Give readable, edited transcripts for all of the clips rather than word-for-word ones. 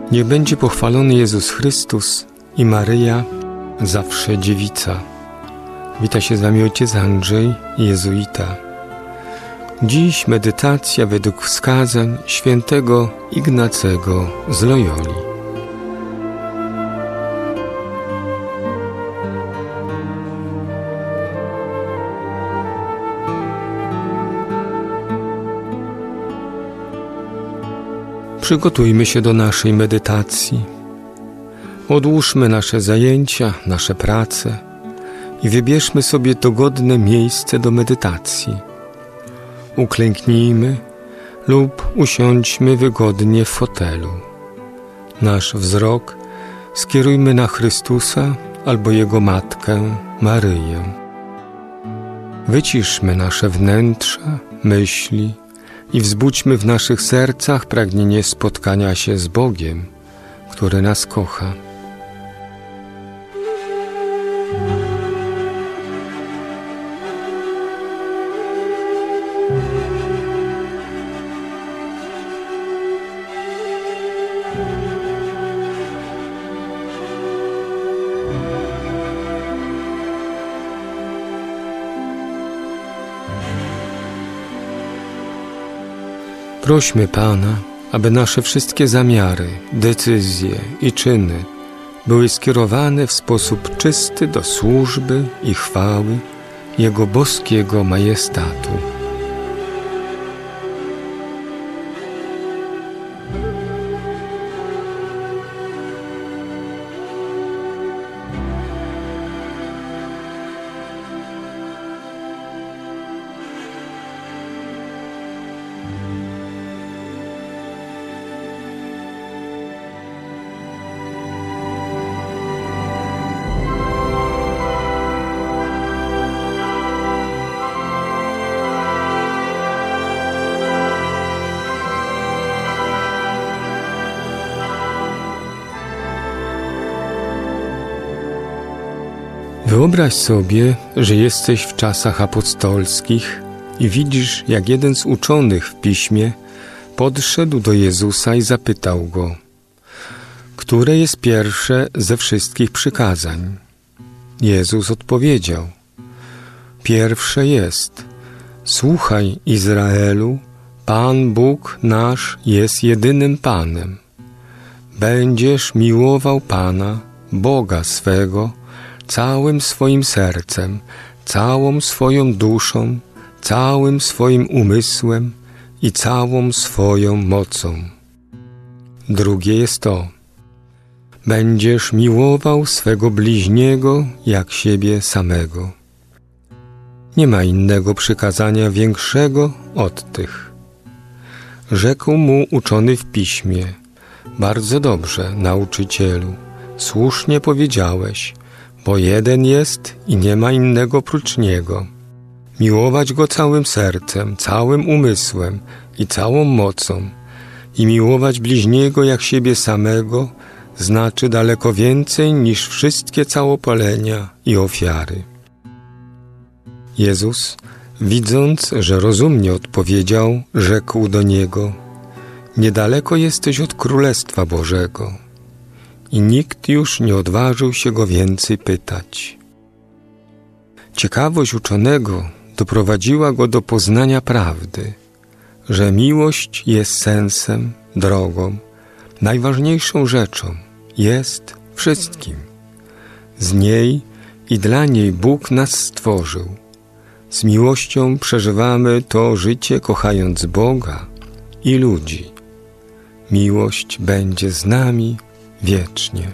Niech będzie pochwalony Jezus Chrystus i Maryja, zawsze dziewica. Wita się z wami ojciec Andrzej, jezuita. Dziś medytacja według wskazań świętego Ignacego z Loyoli. Przygotujmy się do naszej medytacji. Odłóżmy nasze zajęcia, nasze prace i wybierzmy sobie dogodne miejsce do medytacji. Uklęknijmy lub usiądźmy wygodnie w fotelu. Nasz wzrok skierujmy na Chrystusa albo Jego Matkę, Maryję. Wyciszmy nasze wnętrza, myśli i wzbudźmy w naszych sercach pragnienie spotkania się z Bogiem, który nas kocha. Prośmy Pana, aby nasze wszystkie zamiary, decyzje i czyny były skierowane w sposób czysty do służby i chwały Jego boskiego majestatu. Wyobraź sobie, że jesteś w czasach apostolskich i widzisz, jak jeden z uczonych w piśmie podszedł do Jezusa i zapytał Go, które jest pierwsze ze wszystkich przykazań? Jezus odpowiedział, pierwsze jest, słuchaj Izraelu, Pan Bóg nasz jest jedynym Panem. Będziesz miłował Pana, Boga swego, całym swoim sercem, całą swoją duszą, całym swoim umysłem i całą swoją mocą. Drugie jest to, będziesz miłował swego bliźniego jak siebie samego. Nie ma innego przykazania większego od tych. Rzekł mu uczony w piśmie, bardzo dobrze, nauczycielu, słusznie powiedziałeś, bo jeden jest i nie ma innego prócz Niego. Miłować Go całym sercem, całym umysłem i całą mocą i miłować bliźniego jak siebie samego znaczy daleko więcej niż wszystkie całopalenia i ofiary. Jezus, widząc, że rozumnie odpowiedział, rzekł do niego, niedaleko jesteś od Królestwa Bożego. I nikt już nie odważył się go więcej pytać. Ciekawość uczonego doprowadziła go do poznania prawdy, że miłość jest sensem, drogą, najważniejszą rzeczą, jest wszystkim. Z niej i dla niej Bóg nas stworzył. Z miłością przeżywamy to życie, kochając Boga i ludzi. Miłość będzie z nami wiecznie.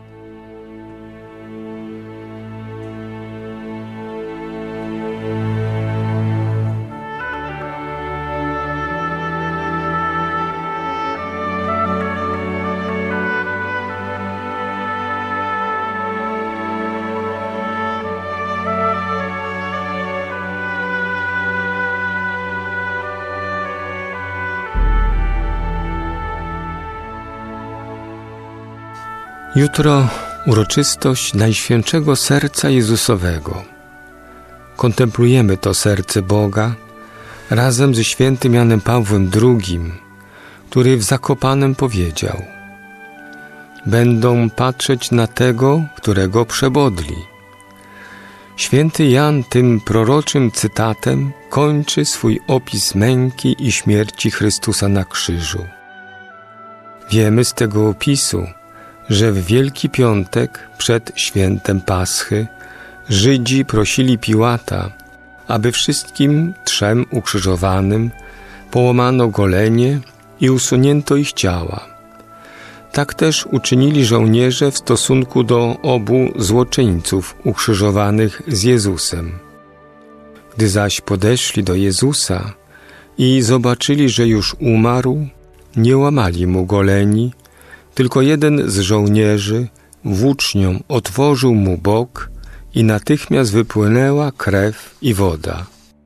Jutro uroczystość Najświętszego Serca Jezusowego. Kontemplujemy to serce Boga razem ze świętym Janem Pawłem II, który w Zakopanem powiedział: będą patrzeć na tego, którego przebodli. Święty Jan tym proroczym cytatem kończy swój opis męki i śmierci Chrystusa na krzyżu. Wiemy z tego opisu, że w Wielki Piątek przed świętem Paschy Żydzi prosili Piłata, aby wszystkim trzem ukrzyżowanym połamano golenie i usunięto ich ciała. Tak też uczynili żołnierze w stosunku do obu złoczyńców ukrzyżowanych z Jezusem. Gdy zaś podeszli do Jezusa i zobaczyli, że już umarł, nie łamali mu goleni, tylko jeden z żołnierzy włócznią otworzył mu bok i natychmiast wypłynęła krew i woda.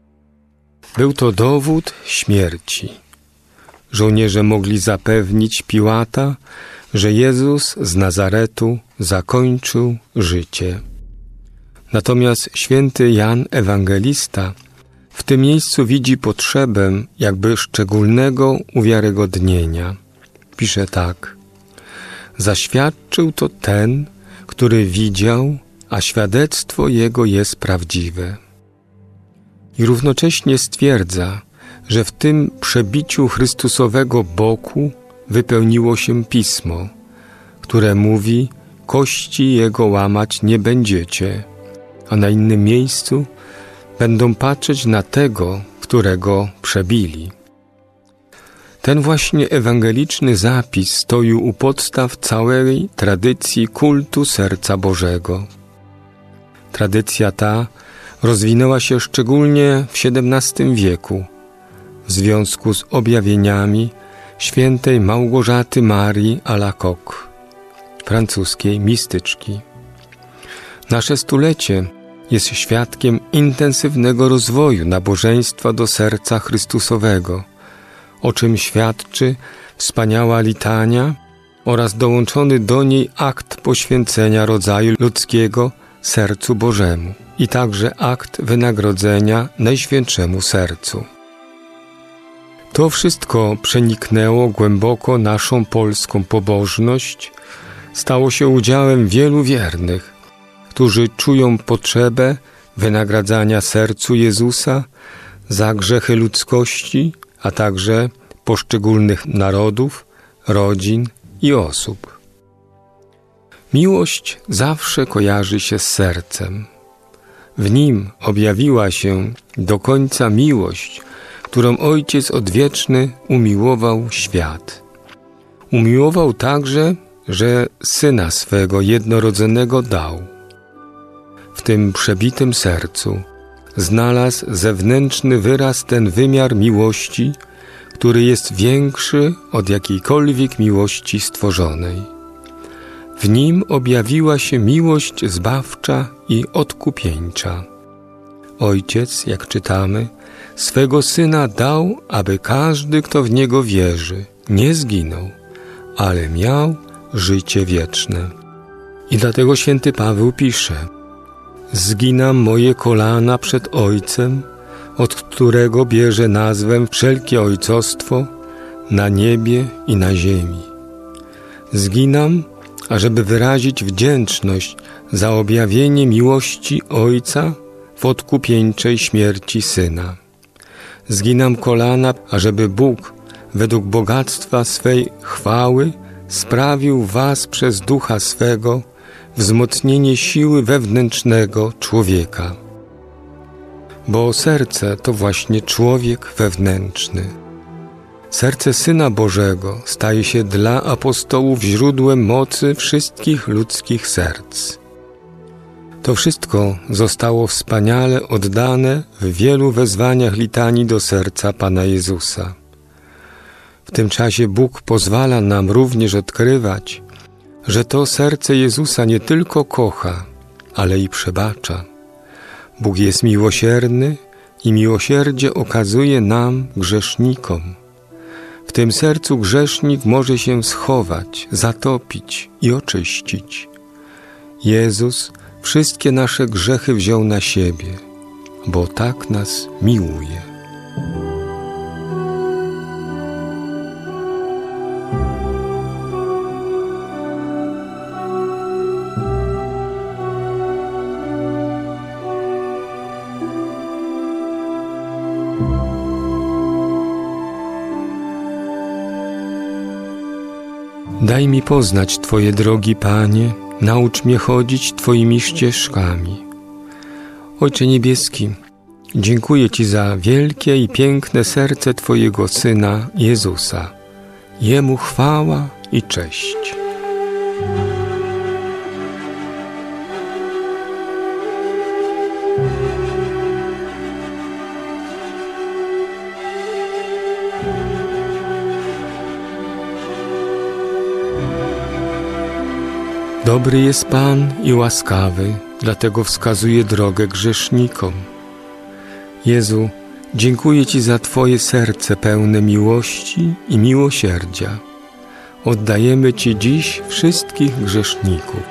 Był to dowód śmierci. Żołnierze mogli zapewnić Piłata, że Jezus z Nazaretu zakończył życie. Natomiast święty Jan Ewangelista w tym miejscu widzi potrzebę jakby szczególnego uwiarygodnienia. Pisze tak: zaświadczył to ten, który widział, a świadectwo jego jest prawdziwe. I równocześnie stwierdza, że w tym przebiciu Chrystusowego boku wypełniło się Pismo, które mówi: kości jego łamać nie będziecie, a na innym miejscu będą patrzeć na tego, którego przebili. Ten właśnie ewangeliczny zapis stoi u podstaw całej tradycji kultu Serca Bożego. Tradycja ta rozwinęła się szczególnie w XVII wieku w związku z objawieniami świętej Małgorzaty Marii Alacoque, francuskiej mistyczki. Nasze stulecie jest świadkiem intensywnego rozwoju nabożeństwa do serca Chrystusowego, o czym świadczy wspaniała litania oraz dołączony do niej akt poświęcenia rodzaju ludzkiego sercu Bożemu i także akt wynagrodzenia Najświętszemu Sercu. To wszystko przeniknęło głęboko naszą polską pobożność, stało się udziałem wielu wiernych, którzy czują potrzebę wynagradzania sercu Jezusa za grzechy ludzkości, a także poszczególnych narodów, rodzin i osób. Miłość zawsze kojarzy się z sercem. W nim objawiła się do końca miłość, którą Ojciec Odwieczny umiłował świat. Umiłował także, że Syna swego jednorodzonego dał. W tym przebitym sercu znalazł zewnętrzny wyraz ten wymiar miłości, który jest większy od jakiejkolwiek miłości stworzonej. W nim objawiła się miłość zbawcza i odkupieńcza. Ojciec, jak czytamy, swego Syna dał, aby każdy, kto w Niego wierzy, nie zginął, ale miał życie wieczne. I dlatego święty Paweł pisze: zginam moje kolana przed Ojcem, od którego bierze nazwę wszelkie ojcostwo na niebie i na ziemi. Zginam, ażeby wyrazić wdzięczność za objawienie miłości Ojca w odkupieńczej śmierci Syna. Zginam kolana, ażeby Bóg według bogactwa swej chwały sprawił was przez Ducha swego wzmocnienie siły wewnętrznego człowieka. Bo serce to właśnie człowiek wewnętrzny. Serce Syna Bożego staje się dla apostołów źródłem mocy wszystkich ludzkich serc. To wszystko zostało wspaniale oddane w wielu wezwaniach litanii do serca Pana Jezusa. W tym czasie Bóg pozwala nam również odkrywać, że to serce Jezusa nie tylko kocha, ale i przebacza. Bóg jest miłosierny i miłosierdzie okazuje nam, grzesznikom. W tym sercu grzesznik może się schować, zatopić i oczyścić. Jezus wszystkie nasze grzechy wziął na siebie, bo tak nas miłuje. Daj mi poznać Twoje drogi, Panie, naucz mnie chodzić Twoimi ścieżkami. Ojcze Niebieski, dziękuję Ci za wielkie i piękne serce Twojego Syna Jezusa. Jemu chwała i cześć. Dobry jest Pan i łaskawy, dlatego wskazuje drogę grzesznikom. Jezu, dziękuję Ci za Twoje serce pełne miłości i miłosierdzia. Oddajemy Ci dziś wszystkich grzeszników.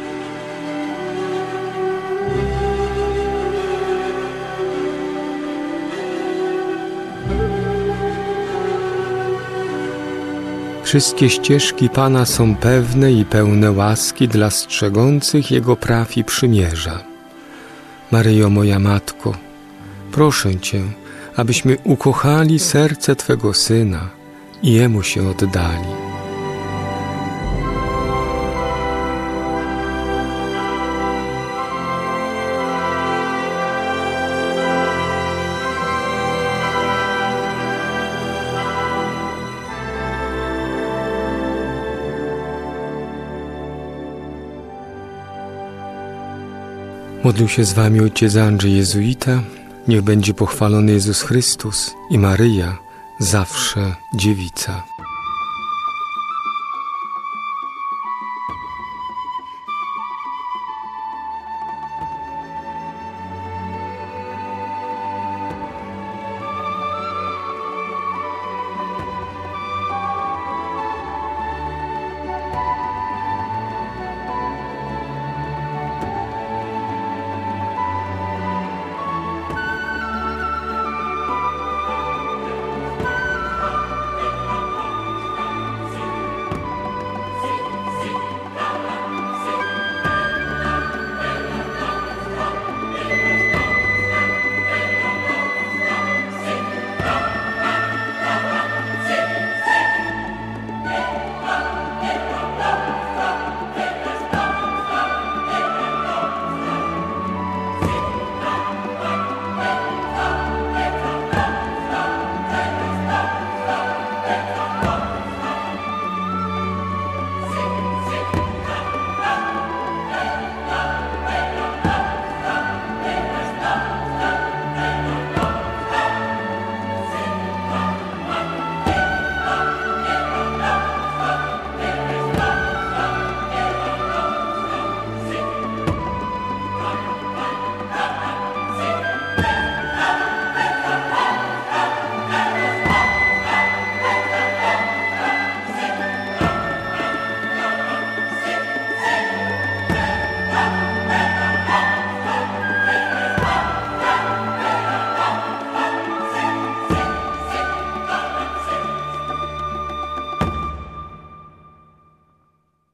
Wszystkie ścieżki Pana są pewne i pełne łaski dla strzegących Jego praw i przymierza. Maryjo, moja Matko, proszę Cię, abyśmy ukochali serce Twego Syna i Jemu się oddali. Modlił się z Wami ojciec Andrzej Jezuita. Niech będzie pochwalony Jezus Chrystus i Maryja, zawsze dziewica.